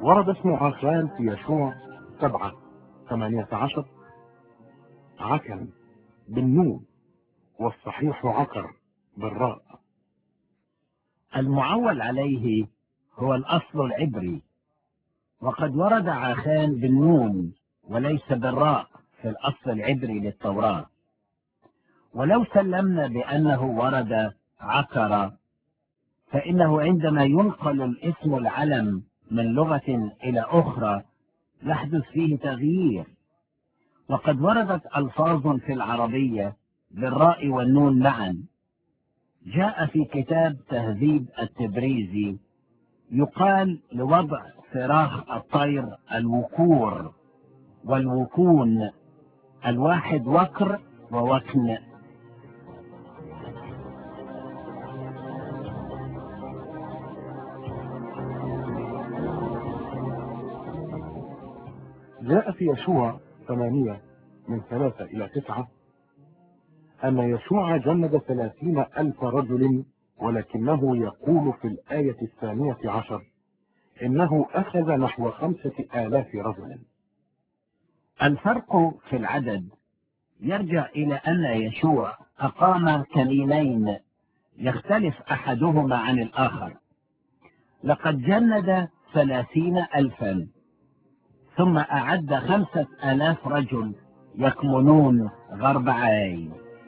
ورد اسم عخان في يشوع 7:18 عكن بالنون، والصحيح عكر بالراء. المعول عليه هو الأصل العبري، وقد ورد عخان بالنون وليس بالراء في الأصل العبري للتوراة. ولو سلمنا بأنه ورد عكر، فإنه عندما ينقل الاسم العلم من لغة إلى أخرى يحدث فيه تغيير. وقد وردت ألفاظ في العربية بالراء والنون معا. جاء في كتاب تهذيب التبريزي يقال لوضع فراخ الطير الوكور والوكون، الواحد وكر ووكن. جاء في يشوع 8:3-9 أن يشوع جند 30,000 رجل، ولكنه يقول في الآية 12 إنه أخذ نحو 5,000 رجلا. الفرق في العدد يرجع إلى أن يشوع أقام كمينين يختلف أحدهما عن الآخر. لقد جند 30,000 ثم أعد 5,000 رجل يكمنون غرب عاي.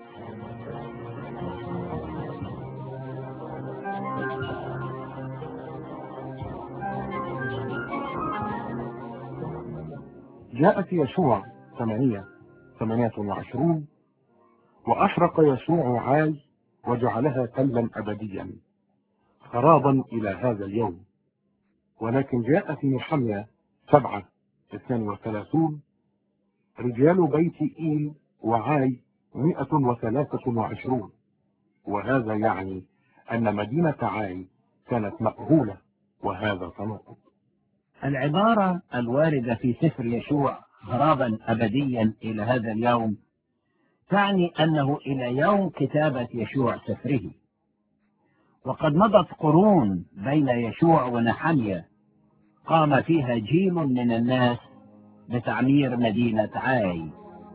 جاء في يشوع 8:28 وأحرق يشوع عاي وجعلها تلا أبديا خرابا إلى هذا اليوم. ولكن جاء في نحمية 7:32 رجال بيت إيل وعاي 123، وهذا يعني أن مدينة عاي كانت مأهولة، وهذا تناقض. العبارة الواردة في سفر يشوع خرابا أبديا إلى هذا اليوم تعني أنه إلى يوم كتابة يشوع سفره. وقد مضت قرون بين يشوع ونحمية قام فيها جيل من الناس بتعمير مدينة عاي.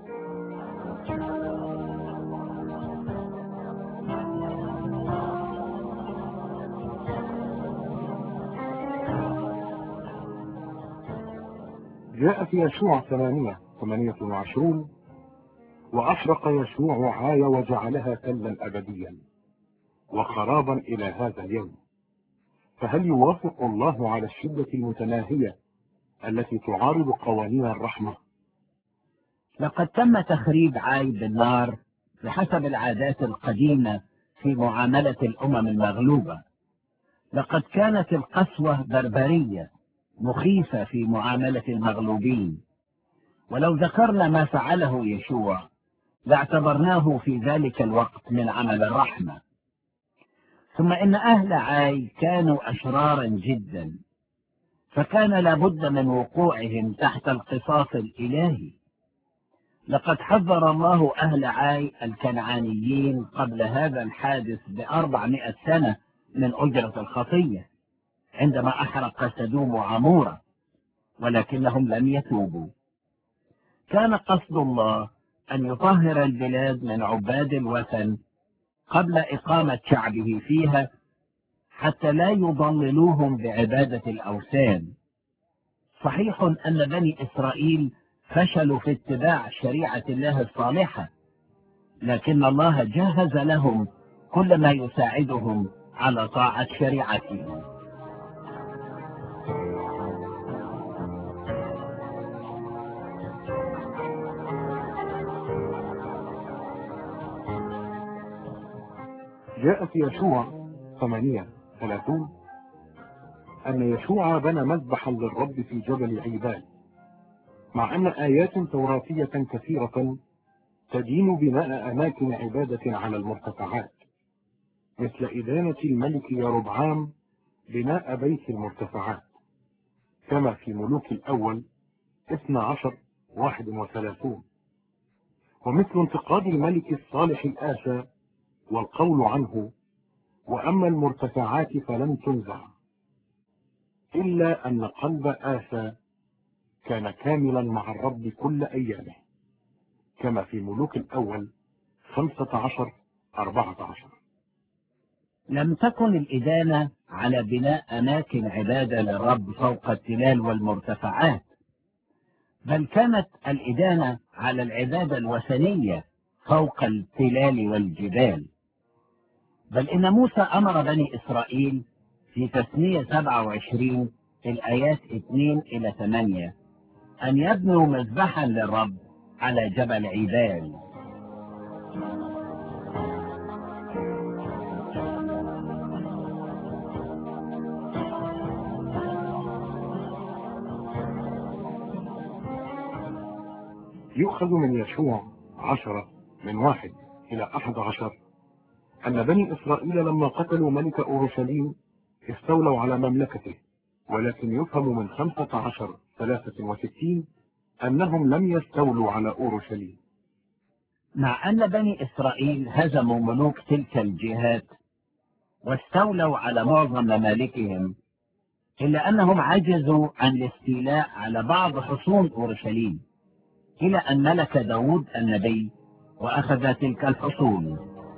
جاء في يشوع 8:28 وأحرق يشوع عاي وجعلها تلا أبديا وخرابا إلى هذا اليوم. فهل يوافق الله على الشدة المتناهية التي تعارض قوانين الرحمة؟ لقد تم تخريب عاي بالنار بحسب العادات القديمة في معاملة الأمم المغلوبة. لقد كانت القسوة بربرية مخيفة في معاملة المغلوبين. ولو ذكرنا ما فعله يشوع لاعتبرناه في ذلك الوقت من عمل الرحمة. ثم إن أهل عاي كانوا أشرارا جدا، فكان لابد من وقوعهم تحت القصاص الإلهي. لقد حذر الله أهل عاي الكنعانيين قبل هذا الحادث ب400 سنة من أجرة الخطية عندما أحرق سدوم وعمورة، ولكنهم لم يتوبوا. كان قصد الله أن يطهر البلاد من عباد الوثن قبل إقامة شعبه فيها، حتى لا يضللوهم بعبادة الأوثان. صحيح أن بني إسرائيل فشلوا في اتباع شريعة الله الصالحة، لكن الله جهز لهم كل ما يساعدهم على طاعة شريعته. جاء في يشوع 8:30 أن يشوع بنى مذبحا للرب في جبل عيبال، مع أن آيات توراتية كثيرة تدين بناء أماكن عبادة على المرتفعات، مثل إدانة الملك يربعام بناء بيت المرتفعات، كما في ملوك الأول 12:31، ومثل انتقاد الملك الصالح الآسى والقول عنه: وأما المرتفعات فلن تنزع. إلا أن قلب آسى كان كاملا مع الرب كل أيامه، كما في ملوك الأول 15:14. لم تكن الإدانة على بناء أماكن عبادة للرب فوق التلال والمرتفعات، بل كانت الإدانة على العبادة الوثنية فوق التلال والجبال. بل إن موسى أمر بني إسرائيل في تثنية 27 الآيات 2-8 أن يبنوا مذبحا للرب على جبل عيبال. يؤخذ من يشوع 10:1-11 أن بني إسرائيل لما قتلوا ملك أورشليم استولوا على مملكته، ولكن يفهم من 15:63 أنهم لم يستولوا على أورشليم. مع أن بني إسرائيل هزموا ملوك تلك الجهات واستولوا على معظم ممالكهم، إلا أنهم عجزوا عن الاستيلاء على بعض حصون أورشليم، إلى أن ملك داود النبي وأخذ تلك الحصون.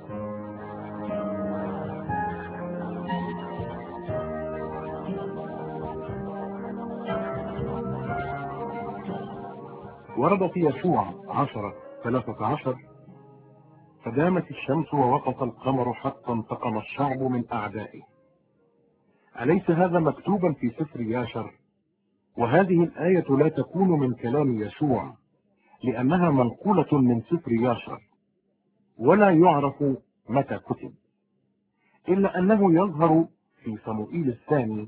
ورد في يشوع 10:13: فدامت الشمس ووقف القمر حتى انتقم الشعب من أعدائه. أليس هذا مكتوبا في سفر ياشر؟ وهذه الآية لا تكون من كلام يشوع، لأنها منقولة من سفر ياشر، ولا يعرف متى كتب، إلا أنه يظهر في صموئيل الثاني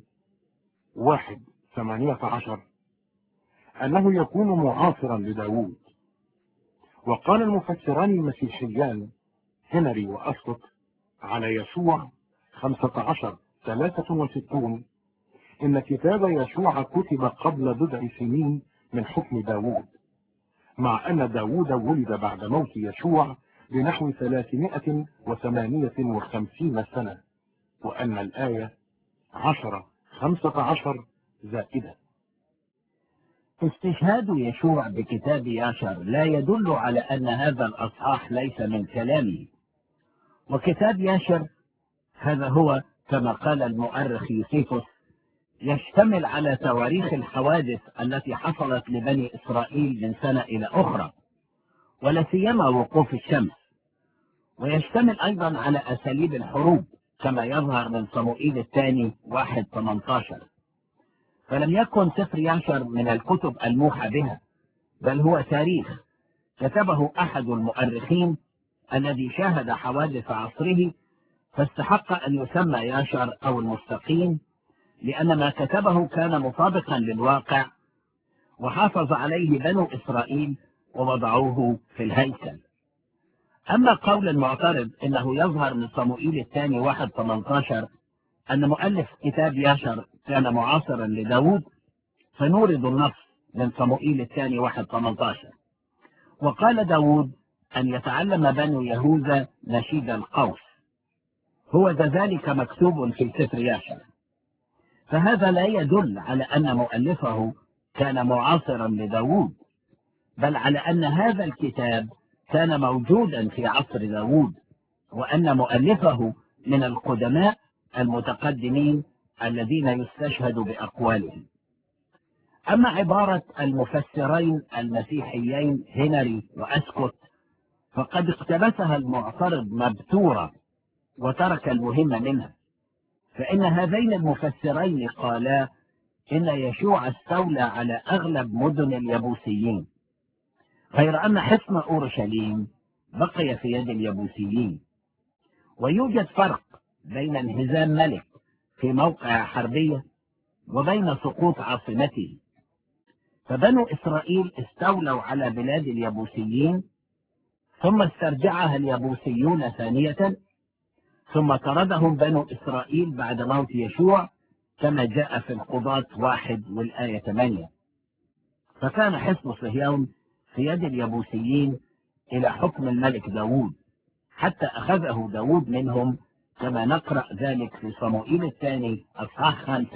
1:18 أنه يكون معاصرا لداود. وقال المفسران المسيحيان هنري وأسقط على يشوع 15:63 إن كتاب يشوع كتب قبل بضع سنين من حكم داود، مع أن داود ولد بعد موت يشوع بنحو 358 سنة، وأن الآية 10:15 زائدة. استشهاد يشوع بكتاب ياشر لا يدل على أن هذا الأصحاح ليس من كلامه. وكتاب ياشر هذا هو كما قال المؤرخ يوسيفوس يشتمل على تواريخ الحوادث التي حصلت لبني إسرائيل من سنة إلى أخرى، ولا سيما وقوف الشمس، ويشتمل أيضا على أساليب الحروب كما يظهر من صموئيل الثاني 1:18. فلم يكن سفر ياشر من الكتب الموحى بها، بل هو تاريخ كتبه أحد المؤرخين الذي شاهد حوادث عصره، فاستحق أن يسمى ياشر أو المستقيم، لأن ما كتبه كان مطابقا للواقع وحافظ عليه بنو إسرائيل ووضعوه في الهيكل. أما قول المعترض إنه يظهر من صموئيل الثاني 1:18 أن مؤلف كتاب ياشر كان معاصرا لداود، فنورد النص من صموئيل الثاني 1:18: وقال داود أن يتعلم بنو يهوذا نشيد القوس، هو ذلك مكتوب في سفر ياشر. فهذا لا يدل على أن مؤلفه كان معاصرا لداود، بل على أن هذا الكتاب كان موجودا في عصر داود، وأن مؤلفه من القدماء المتقدمين الذين يستشهد بأقوالهم. أما عبارة المفسرين المسيحيين هنري وأسكوت فقد اقتبسها المعترض مبتورة وترك المهم منها، فإن هذين المفسرين قالا إن يشوع استولى على أغلب مدن اليبوسيين، غير أن حصن أورشليم بقي في يد اليبوسيين. ويوجد فرق بين انهزام ملك في موقع حربية وبين سقوط عاصمته. فبنو إسرائيل استولوا على بلاد اليبوسيين، ثم استرجعها اليبوسيون ثانية، ثم طردهم بنو إسرائيل بعد موت يشوع كما جاء في القضاة 1 والآية 8. فكان حصن صهيون في يد اليبوسيين إلى حكم الملك داود، حتى أخذه داود منهم، كما نقرأ ذلك في صموئيل الثاني أصحاح 5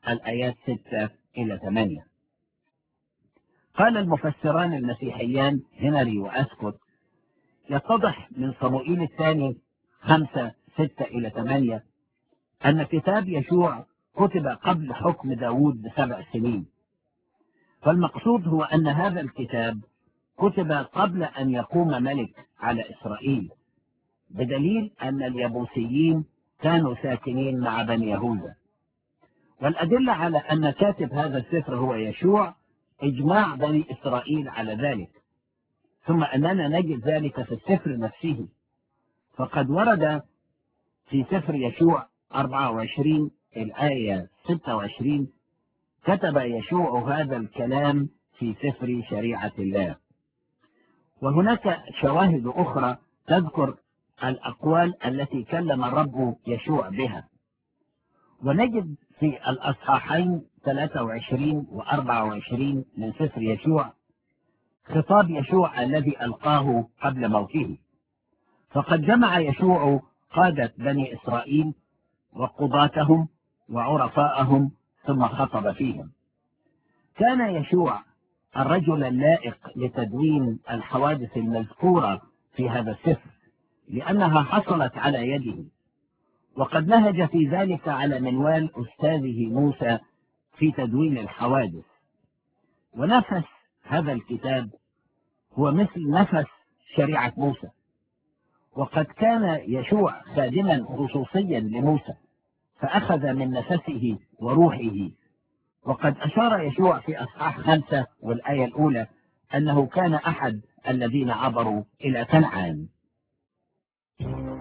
الآيات 6 إلى 8. قال المفسران المسيحيان هنري وأسكوت: يتضح من صموئيل الثاني 5 6 إلى 8 أن كتاب يشوع كتب قبل حكم داود ب7 سنين، فالمقصود هو أن هذا الكتاب كتب قبل أن يقوم ملك على إسرائيل، بدليل أن اليبوسيين كانوا ساكنين مع بني يهوذا. والأدلة على أن كاتب هذا السفر هو يشوع إجماع بني إسرائيل على ذلك، ثم أننا نجد ذلك في السفر نفسه، فقد ورد في سفر يشوع 24 الآية 26: كتب يشوع هذا الكلام في سفر شريعة الله. وهناك شواهد أخرى تذكر الأقوال التي كلم الرب يشوع بها، ونجد في الأصحاحين 23 و24 من سفر يشوع خطاب يشوع الذي ألقاه قبل موته. فقد جمع يشوع قادة بني إسرائيل وقضاتهم وعرفاءهم ثم خطب فيهم. كان يشوع الرجل اللائق لتدوين الحوادث المذكورة في هذا السفر، لأنها حصلت على يده، وقد نهج في ذلك على منوال أستاذه موسى في تدوين الحوادث. ونفس هذا الكتاب هو مثل نفس شريعة موسى، وقد كان يشوع خادما خصوصيا لموسى، فأخذ من نفسه وروحه. وقد أشار يشوع في أصحاح 5 والآية الأولى أنه كان أحد الذين عبروا إلى كنعان.